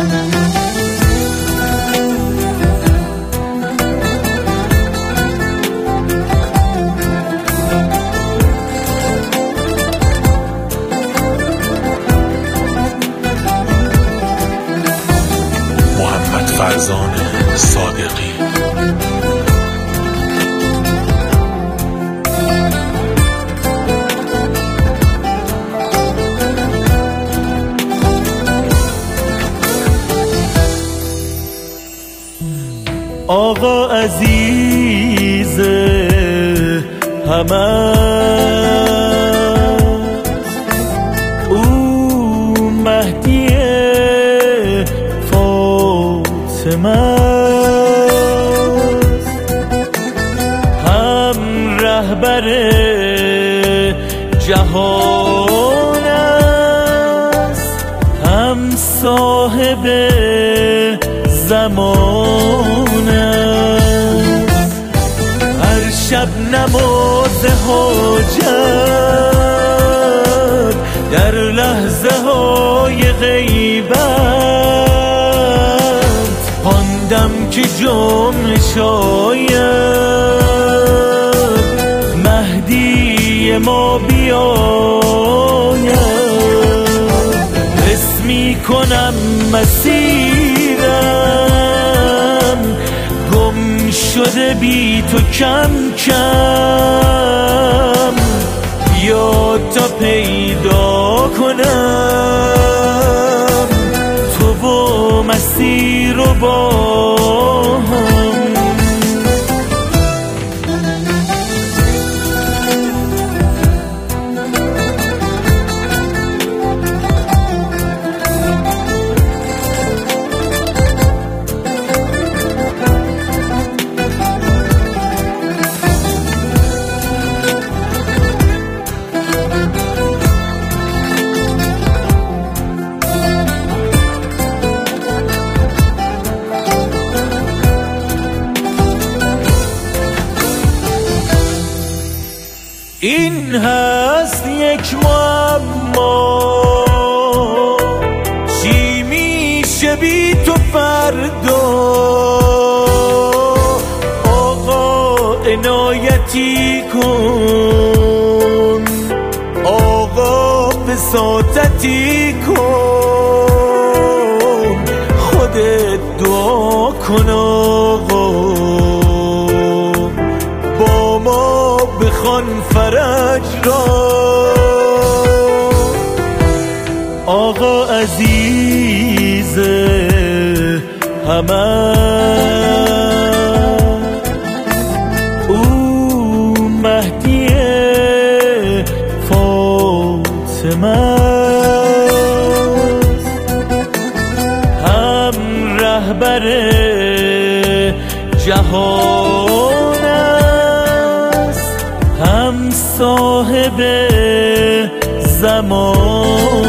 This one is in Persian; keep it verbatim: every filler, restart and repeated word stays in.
فرزان صادقی. آقا عزیز همه او مهدی هم رهبر جهان است، هم صاحب زمان است. هر شب نماز حاجت در لحظه های غیبت خواندم که جمله شاید مهدی ما بیاید. حس می کنم مسیرم گم شده بی تو کم کم، بیا تا پیدا کنم تو و مسیر رو با هم. این هست یک معما، چی میشه بی تو فردا؟ آقا عنایتی کن، آقا بساطتی کن، خودت دعا کن آقا با ما بخوان فرج را. آقا عزیز همه او مهدی فاطمه است، هم رهبر جهان است، هم صاحب زمان.